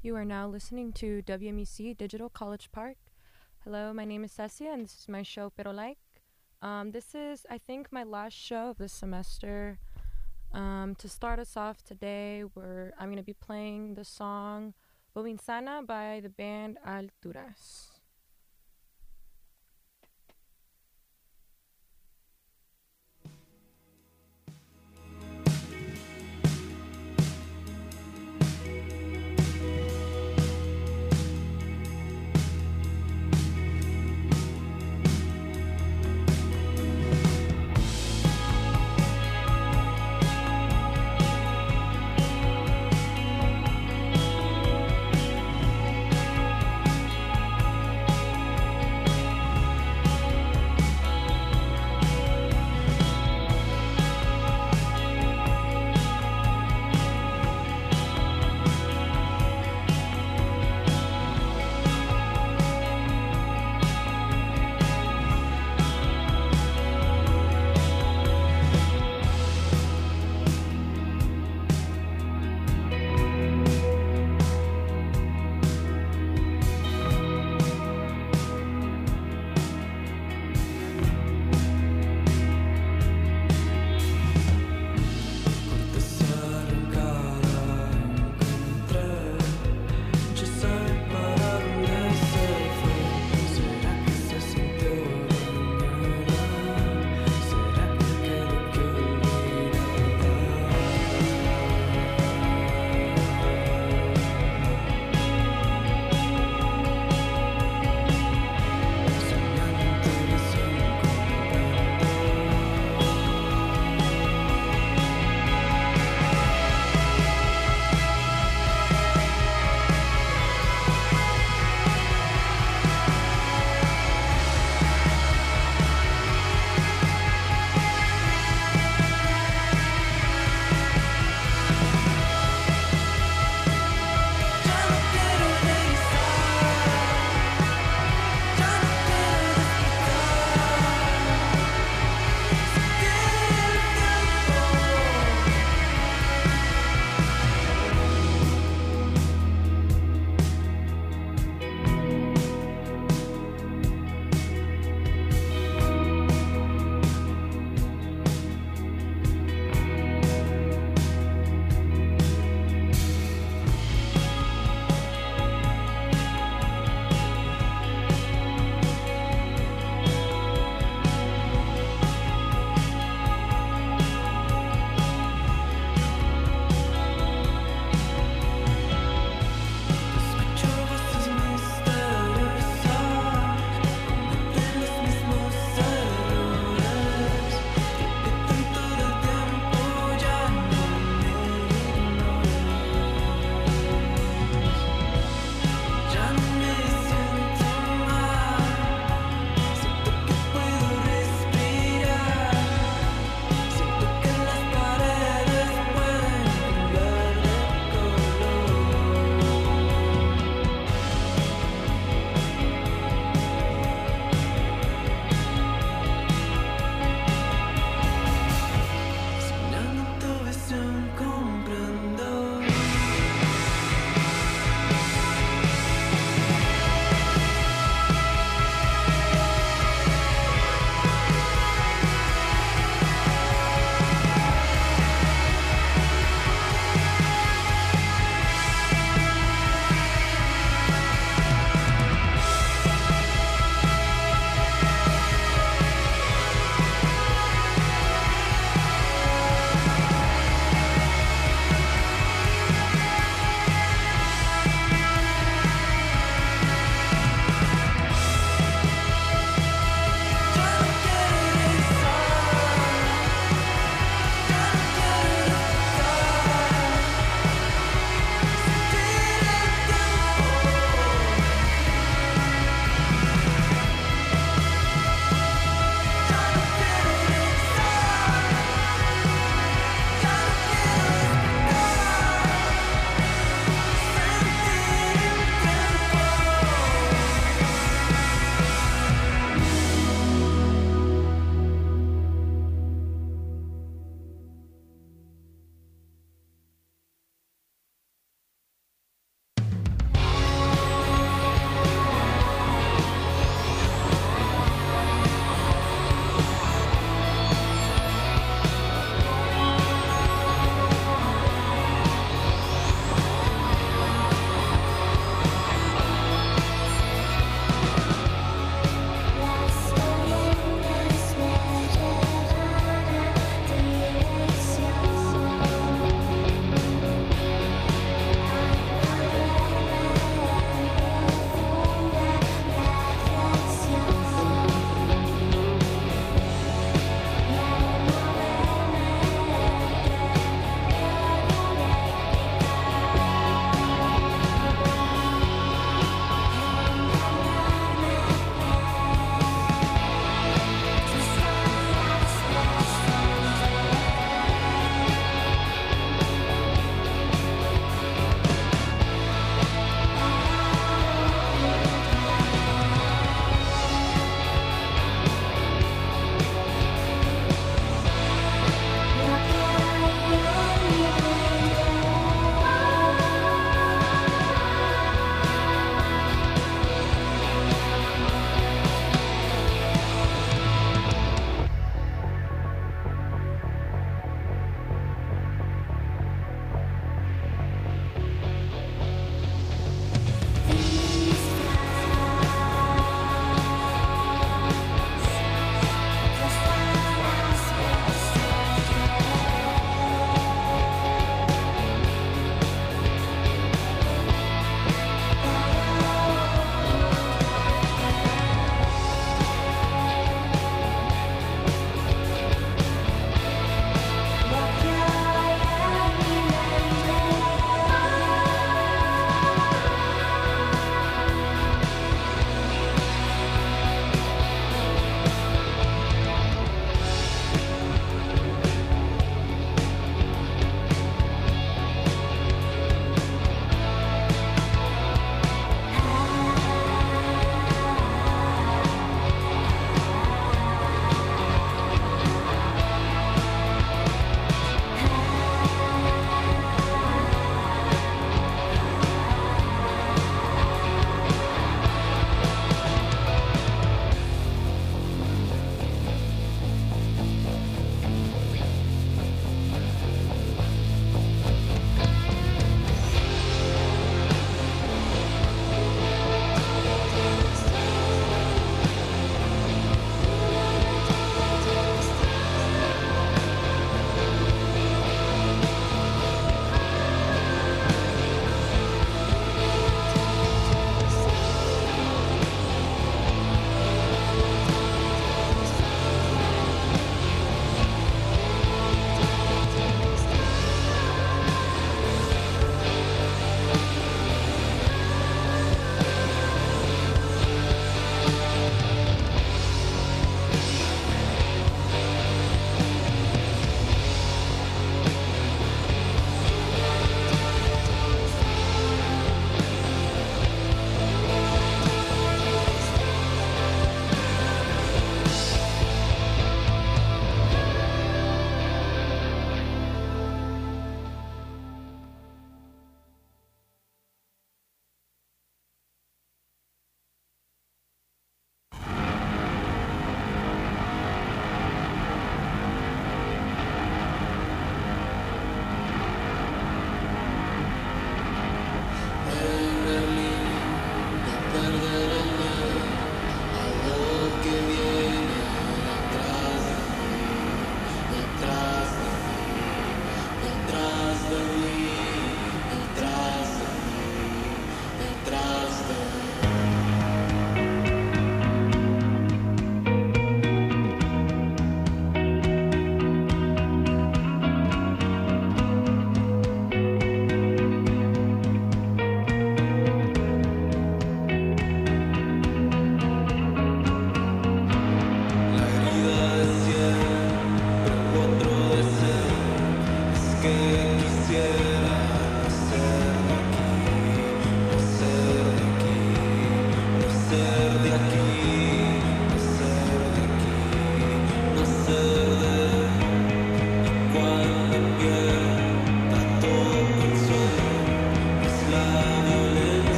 You are now listening to WMEC Digital College Park. Hello, my name is Cecia, and this is my show, Pero Like. This is, I think, my last show of this semester. To start us off today, I'm going to be playing the song Bobinsana by the band Alturas.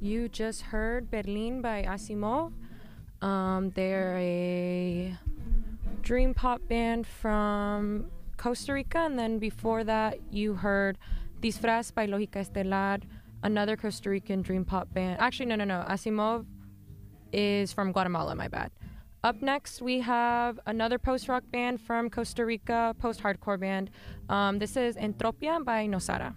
You just heard Berlin by Asimov. They're a dream pop band from Costa Rica, and then before that you heard Disfraz by Lógica Estelar, another Costa Rican dream pop band. Actually, no. Asimov is from Guatemala, my bad. Up next, we have another post-rock band from Costa Rica, post-hardcore band. This is Entropia by Nosara.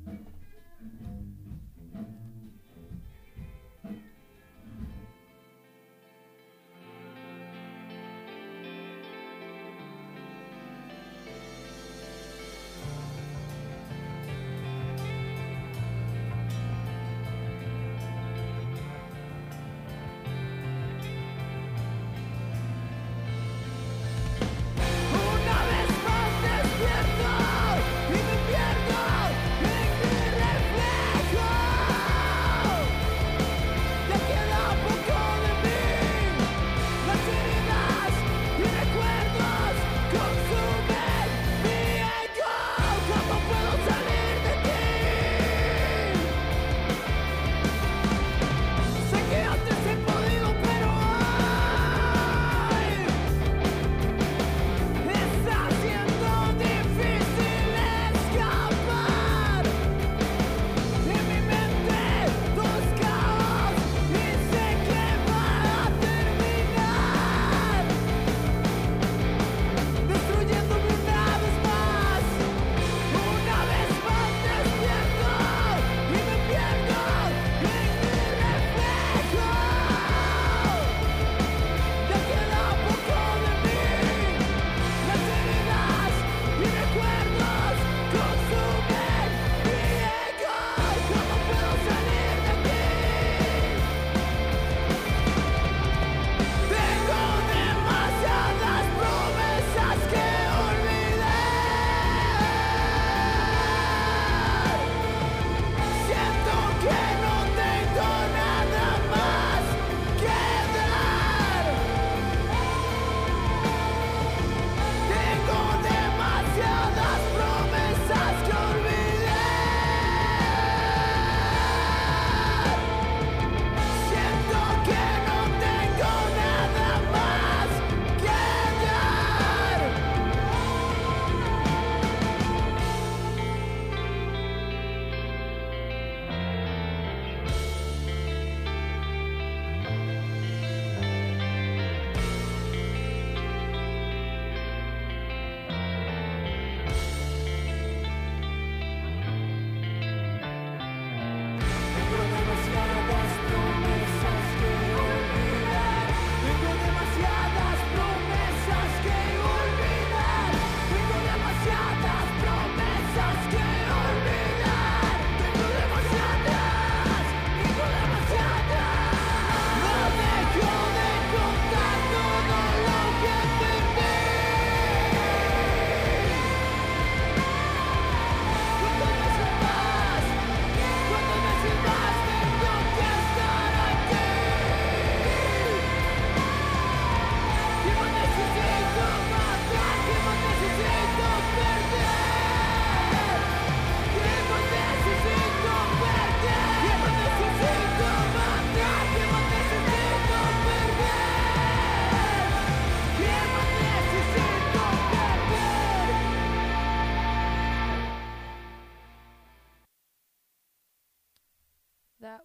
That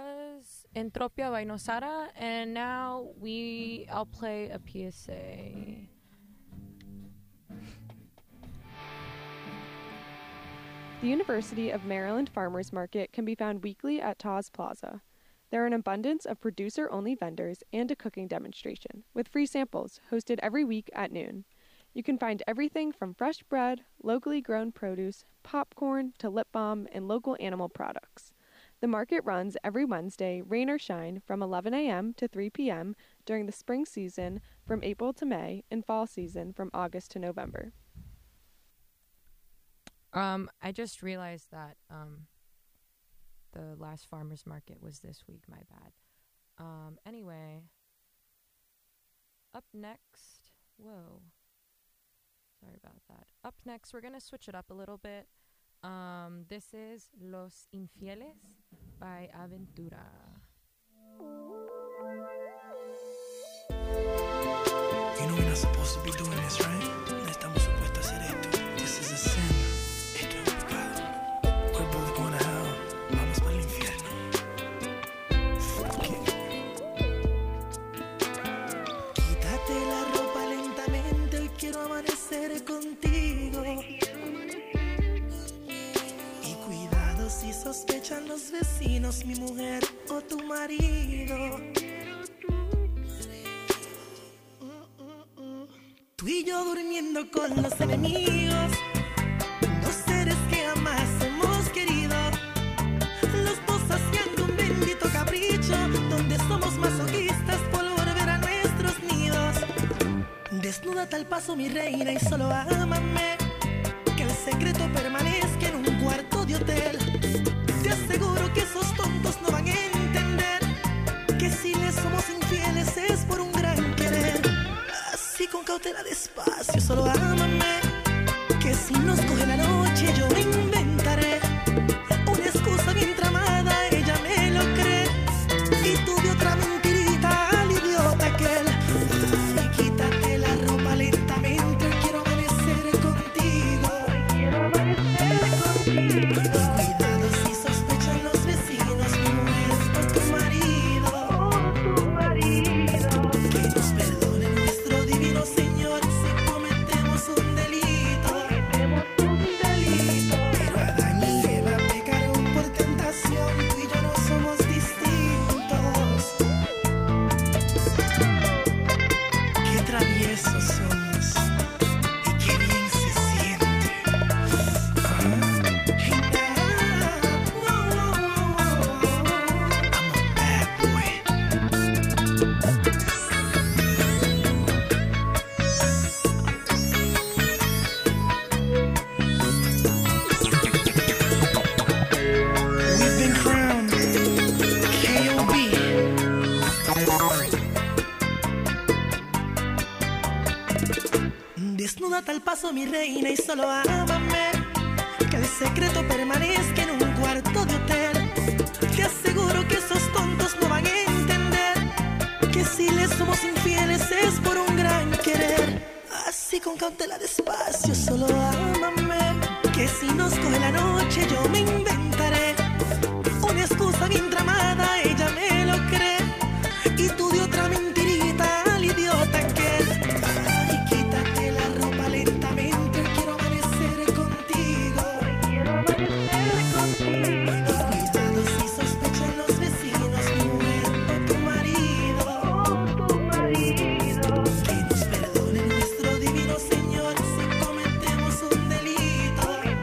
was Entropia by Nosara, and now I'll play a PSA. The University of Maryland Farmers Market can be found weekly at Taz Plaza. There are an abundance of producer-only vendors and a cooking demonstration, with free samples, hosted every week at noon. You can find everything from fresh bread, locally grown produce, popcorn, to lip balm, and local animal products. The market runs every Wednesday, rain or shine, from 11 a.m. to 3 p.m. during the spring season from April to May, and fall season from August to November. I just realized that the last farmer's market was this week, my bad. Anyway, up next, sorry about that. Up next, we're going to switch it up a little bit. This is Los Infieles by Aventura. You know we're not supposed to be doing this, right? No estamos supuestos a hacer esto. This is a sin. Esto es un pecado. We're both going to hell. Vamos para el infierno. Fuck it. Quítate la ropa lentamente. Hoy quiero amanecer contigo. Y cuidado si sospechan los vecinos, mi mujer o tu marido. Tú y yo durmiendo con los enemigos, dos seres que jamás hemos querido, los dos haciendo un bendito capricho, donde somos masoquistas por volver a nuestros nidos. Desnúdate al paso, mi reina, y solo ámame, que el secreto permanezca en un cuarto de hotel. Te aseguro que esos tontos no van a entender que si les somos infieles es por un gran querer. Así con cautela despacio, solo ámame, que si nos coge la noche yo me inventaré una excusa bien tramada, ella me lo cree, y tuve otra mentirita al idiota aquel. Ay, quítate la ropa lentamente, hoy quiero amanecer contigo. Hoy quiero amanecer contigo. Cuidado si sospechan los vecinos, mi mujer o tu marido. Que nos perdone nuestro divino Señor si cometemos un delito. Pero Adán y Eva pecaron por tentación, tú y yo no somos distintos. Qué traviesos somos y qué bien se siente. I'm a bad boy. We've been crowned KOB. Desnúdate al paso, mi reina, y solo ámame, que el secreto permanezca en un cuarto de hotel. Te aseguro que esos tontos no van a entender que si les somos infieles es por un gran querer. Así con cautela despacio, solo ámame, que si nos coge la noche yo me inventaré una excusa bien tramada, ella me lo cree, y tú de otra mentirita al idiota aquel. Ay, quítate la ropa lentamente, hoy quiero amanecer contigo. Cuidado si sospechan los vecinos, mi mujer o tu marido. Que nos perdone nuestro divino Señor si cometemos un delito.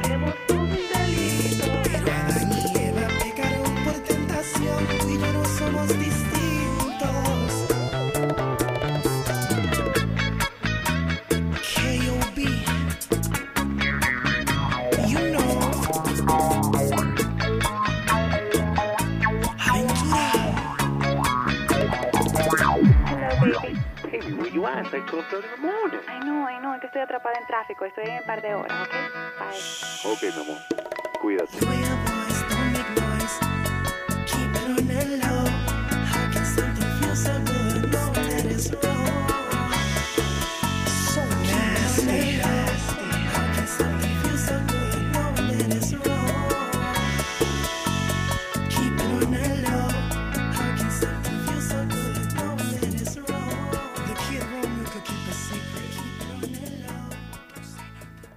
Pero Adán y Eva pecaron por tentación, tú y yo no somos distintos. KOB, you know. Aventura. Hey, where you at? It's like 12:30 in the morning. I know, es que estoy atrapada en tráfico. Estoy en un par de horas, ¿ok? Bye. Ok, mi amor. Cuídate. Beware, boys, don't make noise. Keep it on the low. How can something feel so good? No, let it roll. So nasty. How can something feel so good? No, let it roll. Keep it on the low. How can something feel so good? No, let it roll. The kid Romeo could keep a secret. Keep it on the low. Don't say nothing.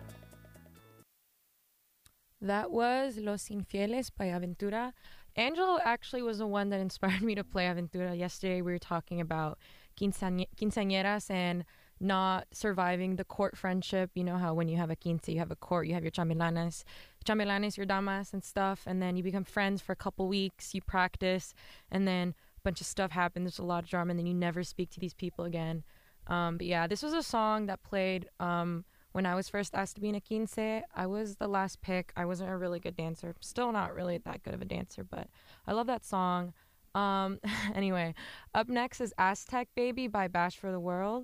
That was Los Infieles by Aventura. Angelo actually was the one that inspired me to play Aventura. Yesterday we were talking about quinceañeras and not surviving the court friendship. You know how when you have a quince, you have a court, you have your chambelanes, your damas and stuff, and then you become friends for a couple weeks, you practice, and then a bunch of stuff happens, there's a lot of drama, and then you never speak to these people again. But yeah, this was a song that played when I was first asked to be in a quince. I was the last pick. I wasn't a really good dancer. Still not really that good of a dancer, but I love that song. Anyway, up next is Aztec Baby by Bash for the World.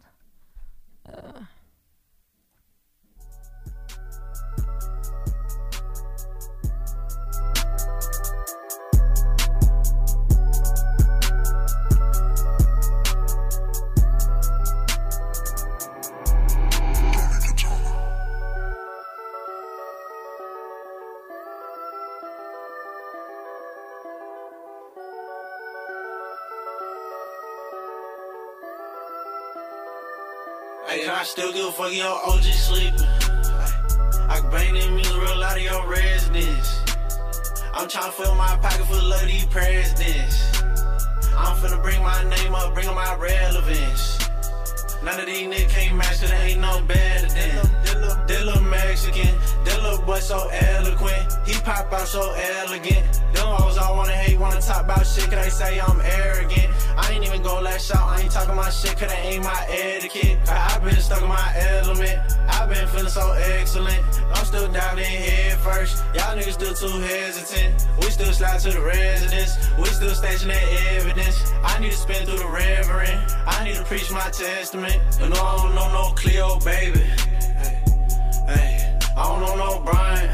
Hey, and I still give a fuck your OG sleeping. I can bang them music real out of your residence. I'm tryna fill my pocket full of these presidents. I'm finna bring my name up, bring up my relevance. None of these niggas can't match, cause they ain't no better than Dilla Mexican, Dilla boy so eloquent. He pop out so elegant. Them hoes all wanna hate, wanna talk about shit, cause they say I'm arrogant. I ain't even gon' lash out, I ain't talking my shit, cause that ain't my etiquette. Cause I been stuck in my element, I been feeling so excellent. I'm still down in head first, y'all niggas still too hesitant. We still slide to the residence, we still staging that evidence. I need to spin through the reverend, I need to preach my testament. You know I don't know no Cleo, baby. Hey, I don't know no Brian.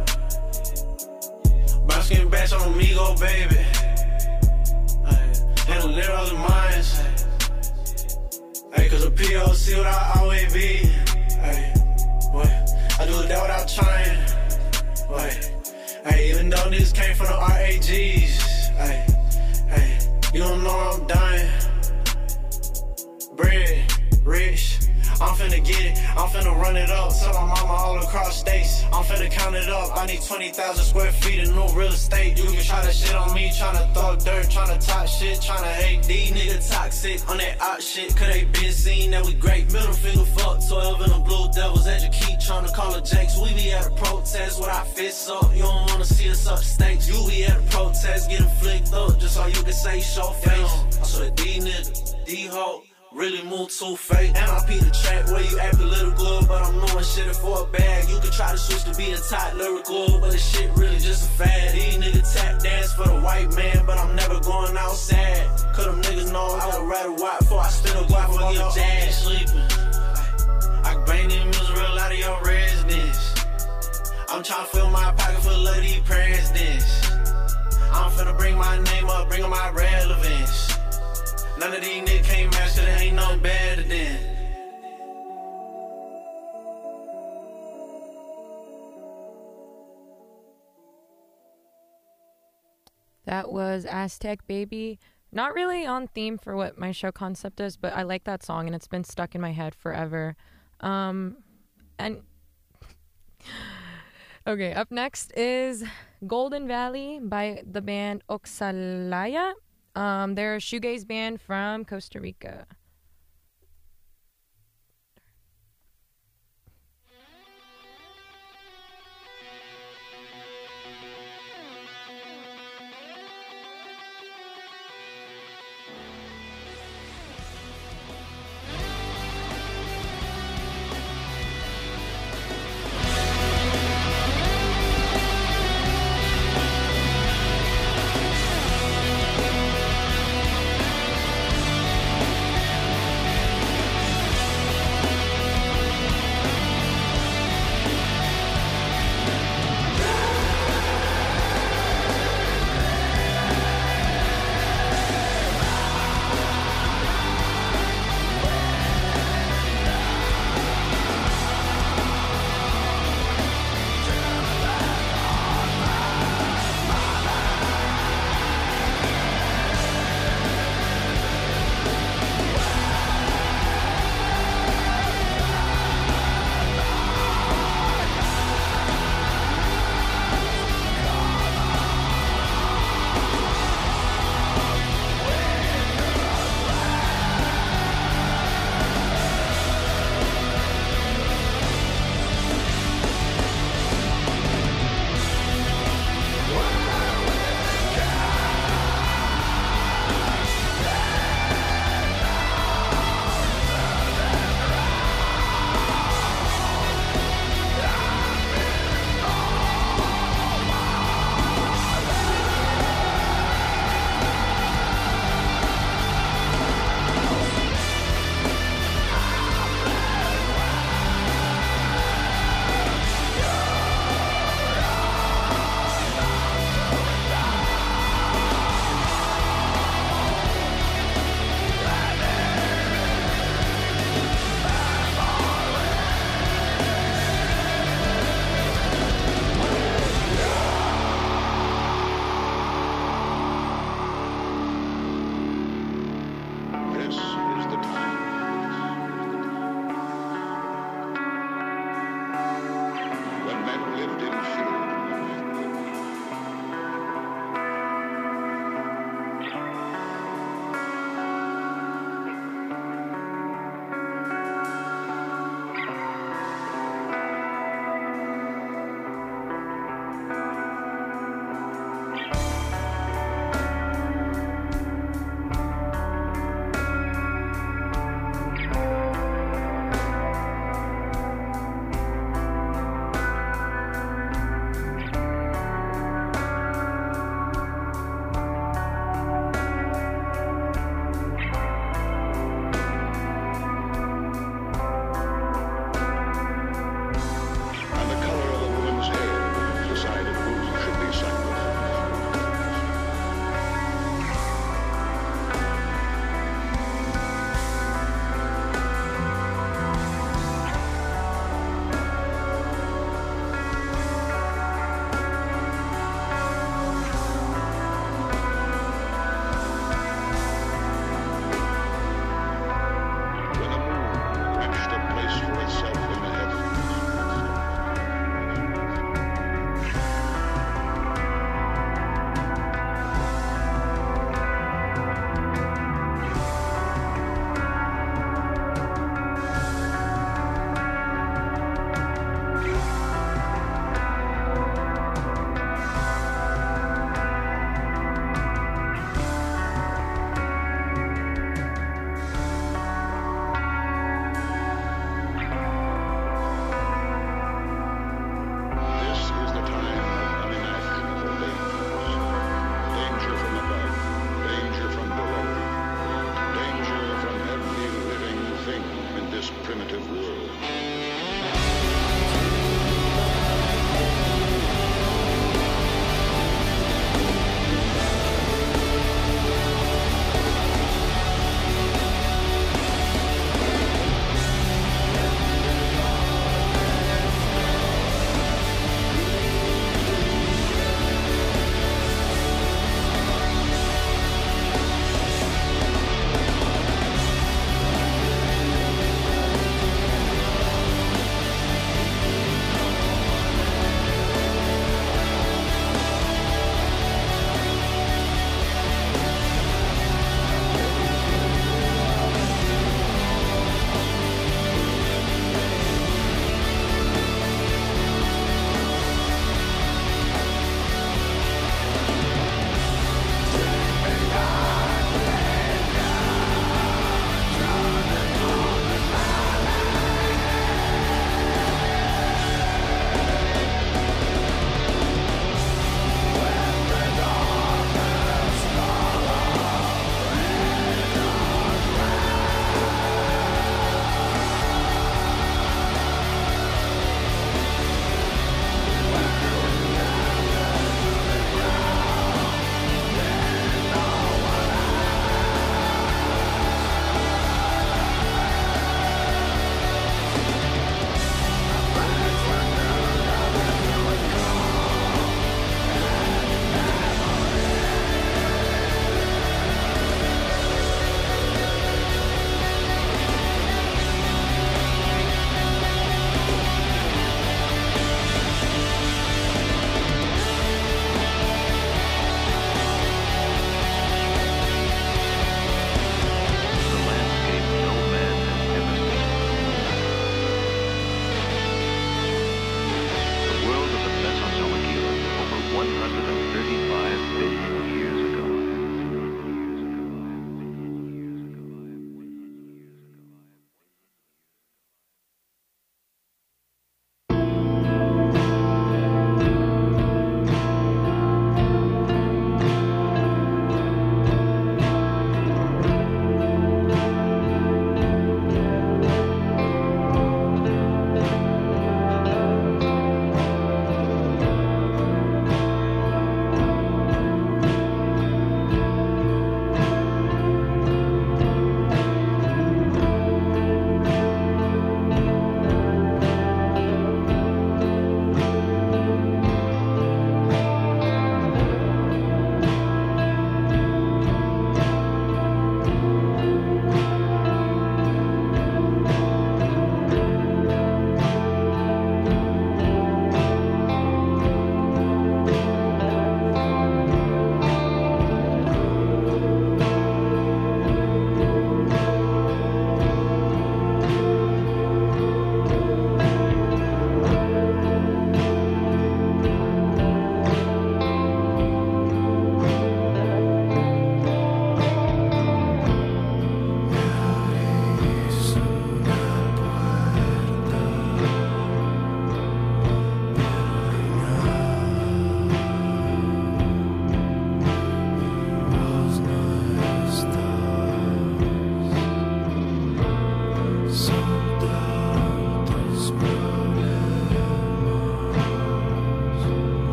Brown skin batch on Amigo, baby. And the lyrics of mines. Hey, cause a POC without always be. Hey, boy, I do that without trying. Boy, hey, even though niggas came from the RAGs. Hey, you don't know I'm dying. Bread, rich, I'm finna get it, I'm finna run it up. Tell my mama all across states, I'm finna count it up. I need 20,000 square feet of new real estate. You can try that shit on me, tryna throw dirt, tryna talk shit, tryna hate. These niggas toxic on that op shit, cause they been seen that we great. Middle finger fuck 12 and the blue devils at your key, tryna call it Jakes. We be at a protest with our fists up, you don't wanna see us up stakes. You be at a protest, getting flicked up, just so you can say show face. So that these niggas, these hoes really move too fake. And I beat the track where you act a little good, but I'm knowing shit for a bag. You can try to switch to being tight lyrical, but the shit really just a fad. These niggas tap dance for the white man, but I'm never going outside. Cause them niggas know I would rather white before I spin a guap for your dad sleeping. I can bang them music real out of your residence. I'm tryna fill my pocket full of these presidents. I'm finna bring my name up, bring up my relevance. None of these niggas can't match, cause they ain't no better than. That was Aztec Baby. Not really on theme for what my show concept is, but I like that song and it's been stuck in my head forever. And okay, up next is Golden Valley by the band Oxalaya. They're a shoegaze band from Costa Rica.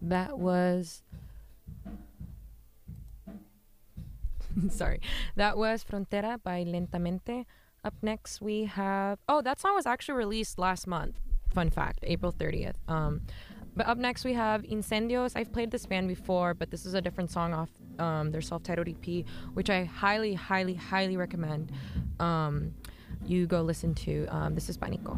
That was sorry. That was Frontera by Lentamente. Up next we have that song was actually released last month. Fun fact, April 30th. But up next we have Incendios. I've played this band before, but this is a different song off their self-titled EP, which I highly, highly, highly recommend you go listen to. This is Panico.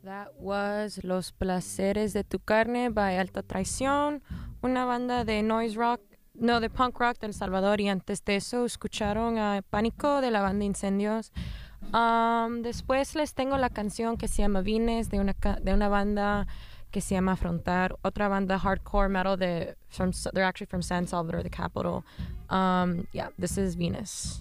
That was Los Placeres de tu Carne by Alta Traición, una banda de noise rock, no, de punk rock de El Salvador, y antes de eso escucharon a Pánico de la banda Incendios. Después les tengo la canción que se llama Vines de una banda que se llama Afrontar, otra banda hardcore metal they're actually from San Salvador, the capital. Yeah, this is Venus.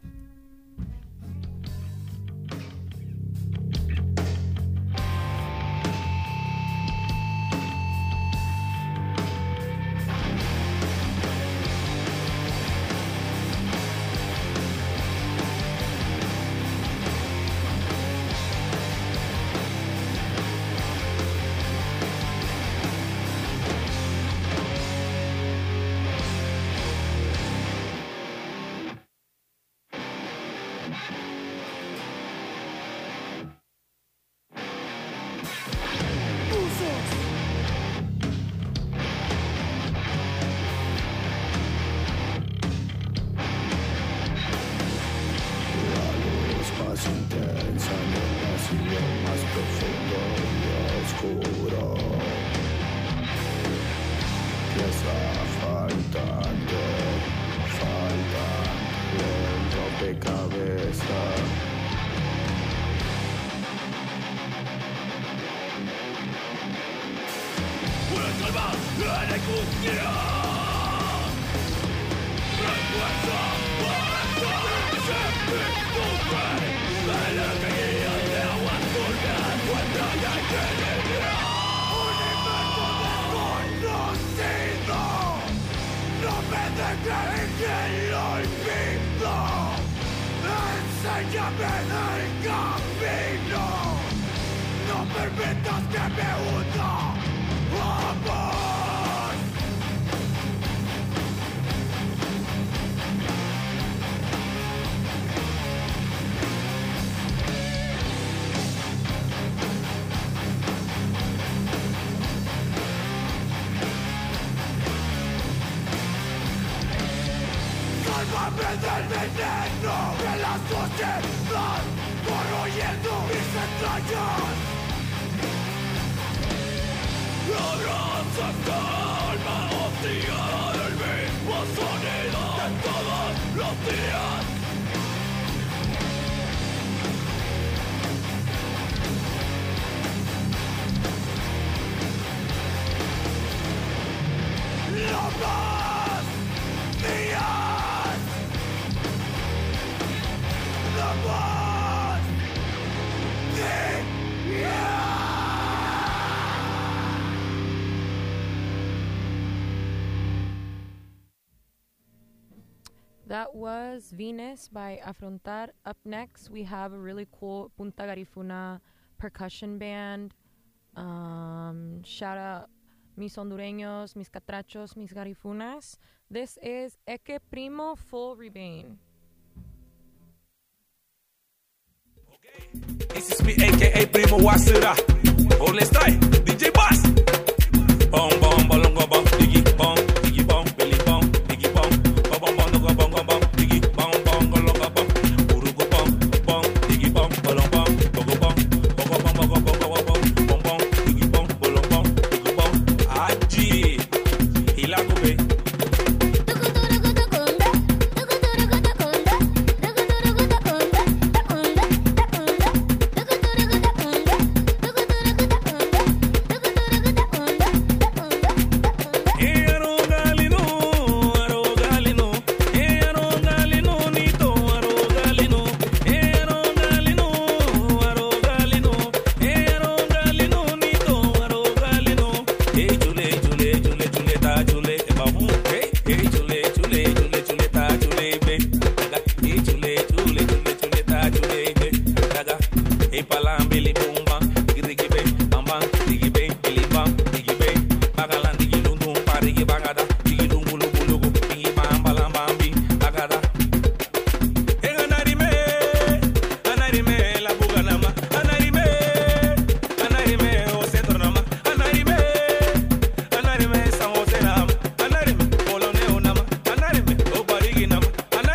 That was Venus by Afrontar. Up next, we have a really cool Punta Garifuna percussion band. Shout out mis hondureños, mis catrachos, mis garifunas. This is Eke Primo Full Rebane. This is me, aka Primo Wasura. Oh, let's try. DJ Bass. Bom, bom, bolongo, bom, diggy, bom, belly, bom, diggy, bom, bom, bom, bom, bom, bom, bom, diggy, bom, bom, golongo, bom, urugo, bom, bom, diggy, bom, bolong, bom, bogo, bom, bogo, bom, bogo, bogo, bom, bom, bom, diggy, bom, bolong, bom, bogo, bom, aji, hilago, be.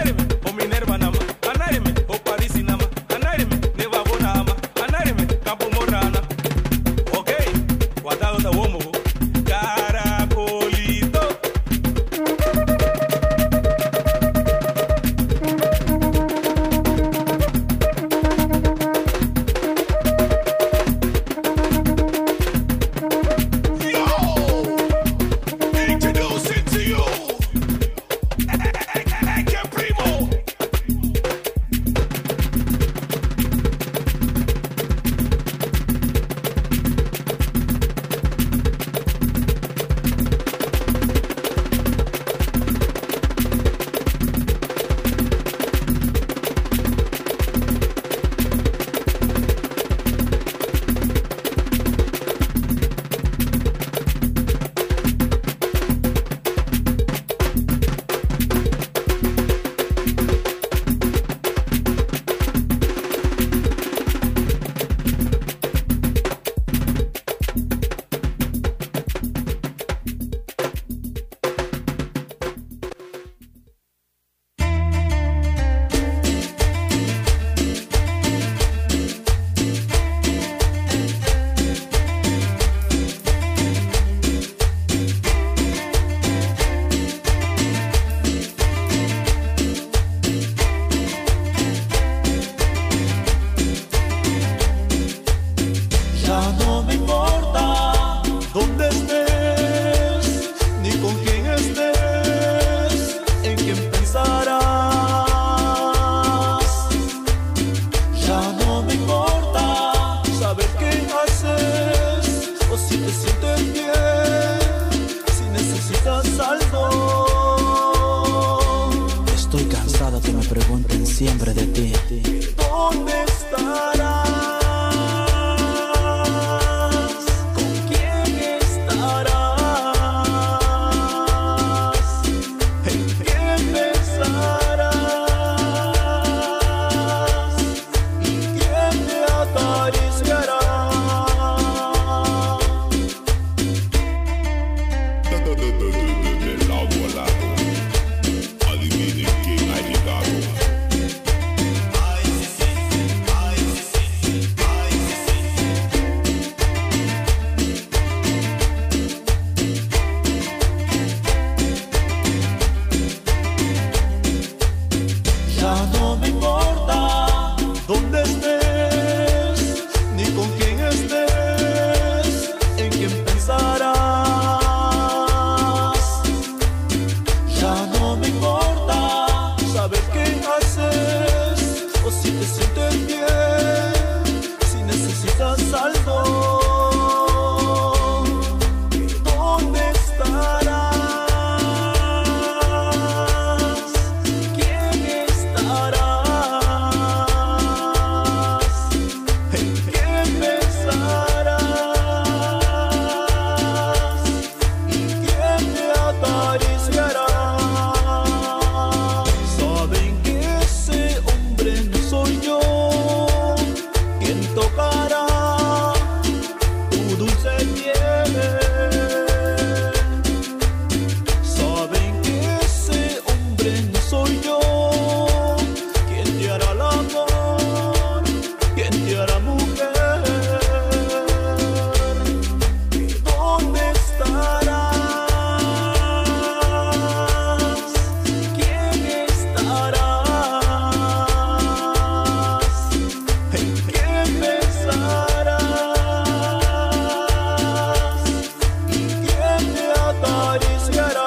Campo saldo. ¿Dónde estarás? ¿Quién estarás? ¿En qué pensarás? ¿Y quién te acariciará? Saben que ese hombre no soy yo, quien tocará tu dulce piel. Saben que ese hombre no soy yo, quien te hará el amor, quien te hará mujer. ¿Dónde estarás? ¿Quién estarás? ¿En qué pensarás? ¿Y quién te acariciará?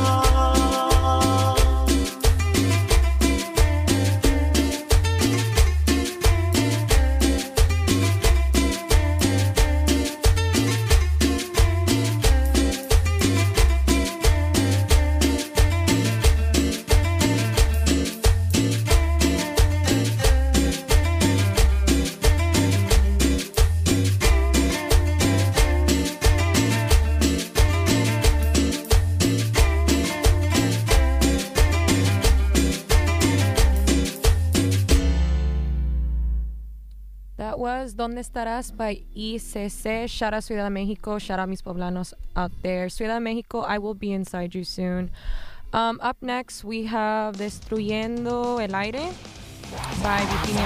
That was Donde Estarás by ICC. Shout out Ciudad de Mexico. Shout out mis poblanos out there. Ciudad de Mexico, I will be inside you soon. Up next, we have Destruyendo el Aire by Virginia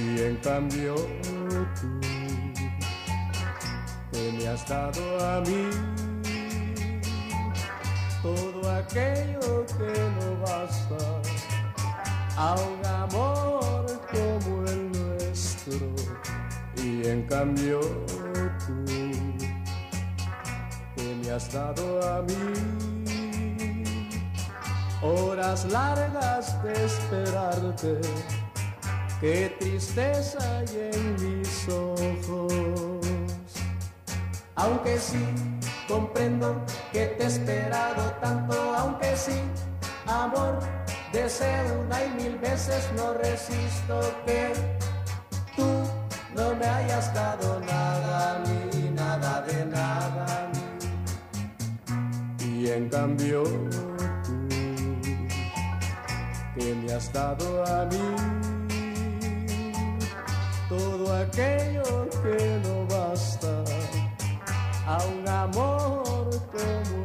Y en cambio tú, que me has dado a mí todo aquello que no basta a un amor como el nuestro. Y en cambio tú, que me has dado a mí horas largas de esperarte, qué tristeza hay en mis ojos. Aunque sí comprendo que te he esperado tanto, aunque sí, amor, deseo una y mil veces, no resisto que tú no me hayas dado nada a mí, nada de nada a mí. Y en cambio tú, que me has dado a mí todo aquello que no basta a un amor como